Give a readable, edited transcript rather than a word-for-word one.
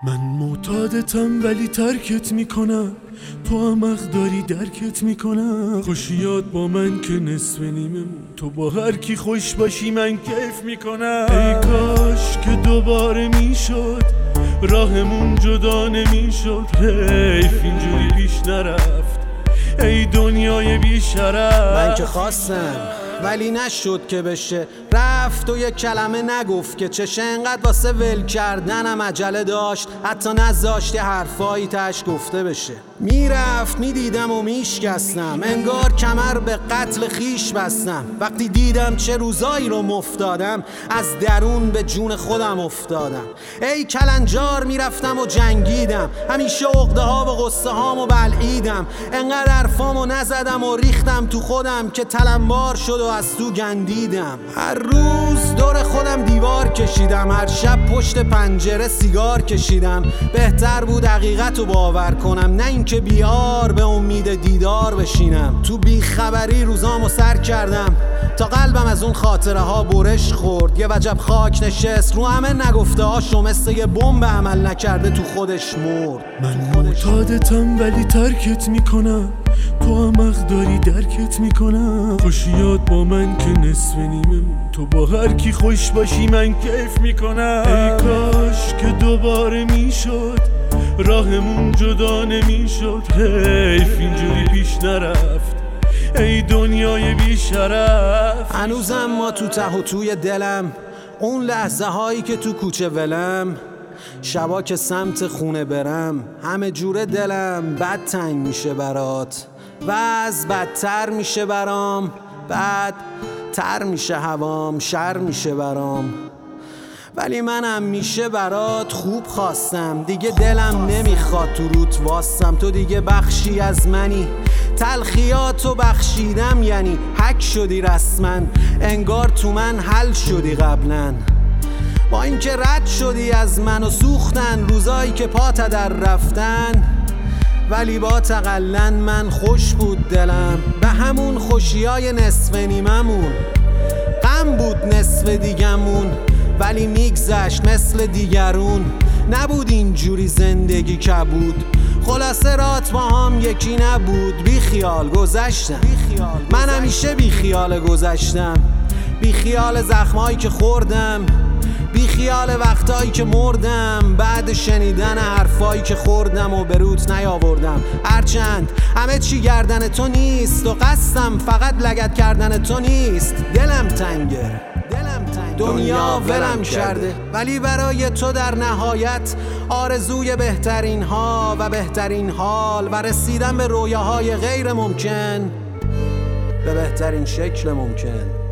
من معتادتم ولی ترکت میکنم، تو هم حق داری درکت میکنم. خوشیات با من که نصف نیمه، تو با هر کی خوش باشی من کیف میکنم. ای کاش که دوباره میشد راهمون جدا نمیشد، حیف اینجوری پیش نرفت ای دنیای بی شرف. من که خواستم ولی نشد که بشه، رفت و یک کلمه نگفت که چشه. انقدر واسه ول کردنم عجله داشت، حتی نذاشت حرفایی تش گفته بشه. میرفت میدیدم و میشکستم، انگار کمر به قتل خیش بستم. وقتی دیدم چه روزایی رو مفتادم، از درون به جون خودم افتادم. ای کلنجار میرفتم و جنگیدم، همیشه عقده ها و غصه هامو بلعیدم. انقدر حرفامو نزدم و ریختم تو خودم که تلمبار شد و از تو گندیدم. هر روز دور خودم دیوار کشیدم، هر شب پشت پنجره سیگار کشیدم. بهتر بود حقیقتو باور کنم، نه اینکه بیار به امید دیدار بشینم. تو بیخبری روزامو سر کردم تا قلبم از اون خاطره ها برش خورد. یه وجب خاک نشست رو همه نگفته هاشو، مثل یه بمب عمل نکرده تو خودش مرد. من معتادتم ولی ترکت میکنم، تو هم حق داری درکت میکنم. خوشیات با من که نصف نیمه، تو با هر کی خوش باشی من کیف میکنم. ای کاش که دوباره میشد راهمون جدا نمیشد، حیف اینجوری پیش نرفت ای دنیای بی شرف. هنوزم ما تو ته و توی دلم، اون لحظه هایی که تو کوچه ولم، شبا که سمت خونه برم، همه جوره دلم بد تنگ میشه برات. وضع بدتر میشه برام، بد تر میشه هوام، شر میشه برام. ولی منم میشه برات خوب خواستم، دیگه دلم نمیخواد تو روت واستم. تو دیگه بخشی از منی، تلخیاتو بخشیدم یعنی حک شدی رسما. انگار تو من حل شدی قبلا، با اینکه رد شدی از من و سوختن روزایی که پات در رفتن. ولی با تقلن من خوش بود دلم، به همون خوشیای نصف نیممون. غم بود نصف دیگمون ولی میگذشت مثل دیگرون. نبود اینجوری زندگی کبود، خلاصه رات با هم یکی نبود. بی خیال گذشتم، من همیشه بی خیال گذشتم. بی خیال زخمایی که خوردم، بی خیال وقتایی که مردم، بعد شنیدن حرفایی که خوردم و بروت نیاوردم. هرچند همه چی گردن تو نیست و قصدم فقط لگد کردن تو نیست. دلم تنگه، دنیا ولم کرده، ولی برای تو در نهایت آرزوی بهترین ها و بهترین حال و رسیدن به رویاهای غیر ممکن به بهترین شکل ممکن.